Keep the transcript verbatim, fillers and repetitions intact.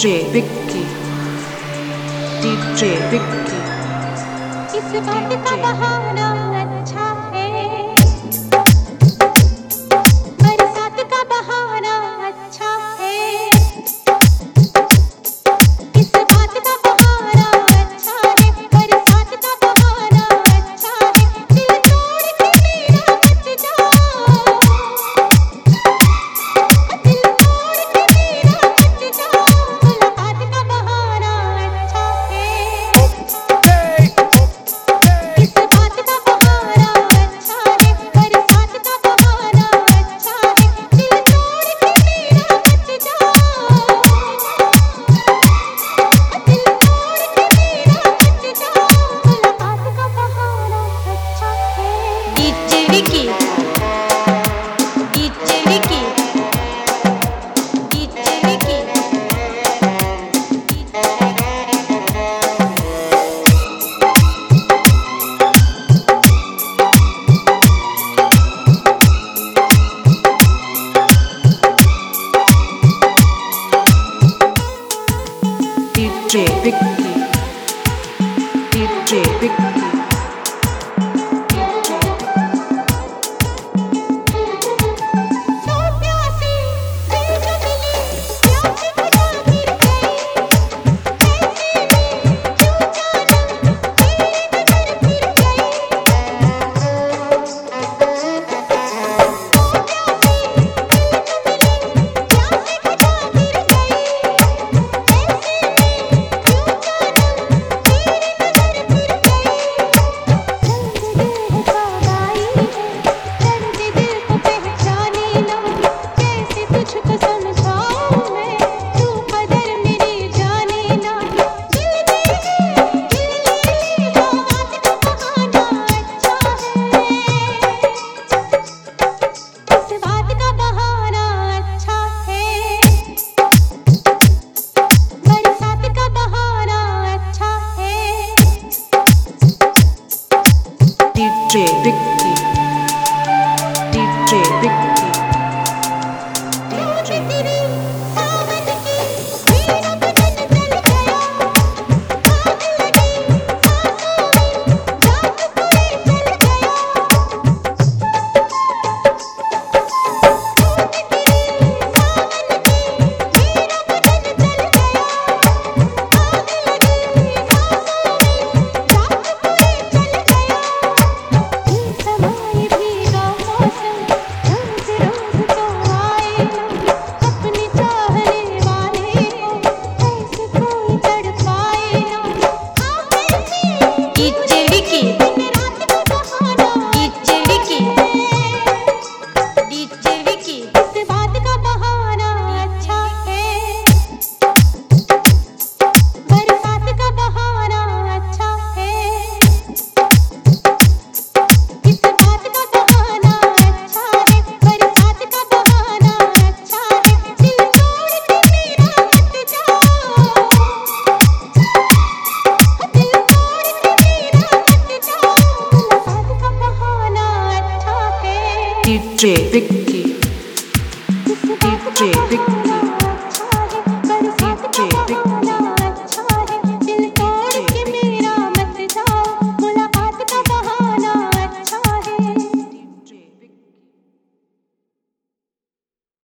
DJ Vicky DJ Vicky. इस बात का बहाना अच्छा है, बरसात का बहाना अच्छा है। इस बात का बहाना अच्छा है, बरसात का बहाना अच्छा है। दिल तोड़ के मेरा मत जाओ, दिल तोड़ के मेरा मत जाओ। मुलाकात का बहाना अच्छा है, इस बात का बहाना अच्छा है, बरसात का बहाना अच्छा है। दिल तोड़ के मेरा मत जाओ, दिल तोड़ के मेरा मत जाओ। मुलाकात का बहाना अच्छा है। DJ Vicky DJ Vicky DJ Vicky DJ Vicky DJ Vicky. सो प्यासी दिल जो मिली, प्यासी बुझा गिर गई। ऐसे में क्यों जाना तेरी नजर फिर गई। सो प्यासी दिल जो मिली, प्यासी बुझा गिर गई। ऐसे में क्यों जाना तेरी नजर फिर गई। रंग दिल का गाई है, दर्द दिल को पहचाने ना। कैसे तुझको समझाऊं मैं, तू कदर मेरी जाने ना। दिल दे दे दिल ले ले, बात का बहाना अच्छा है, इस बात का बहाना अच्छा है। बरसात का बहाना अच्छा है। डीजे विक्की डीजे विक्की धूप तेरी सावन की मेरा बदन जल गया। आग लगी सांसों में, जान पूरे चल गया। धूप तेरी सावन की मेरा बदन जल गया। आग लगी सांसों में, जान पूरे चल गया। ये समाए भीगा मौसम, रोज रोज तो आए ना। अपने चाहने वाले को ऐसे कोई तड़पाए ना। हाँ कैसे डीजे विक्की दिन रात का बहाना डीजे विक्की डीजे विक्की। इस बात का बहाना अच्छा है, बरसात का बहाना अच्छा है। इस बात का बहाना अच्छा है, बरसात का बहाना अच्छा है। दिल तोड़ के मेरा मत जाओ, दिल तोड़ के मेरा मत जाओ। मुलाकात का बहाना अच्छा है। डीजे विक्की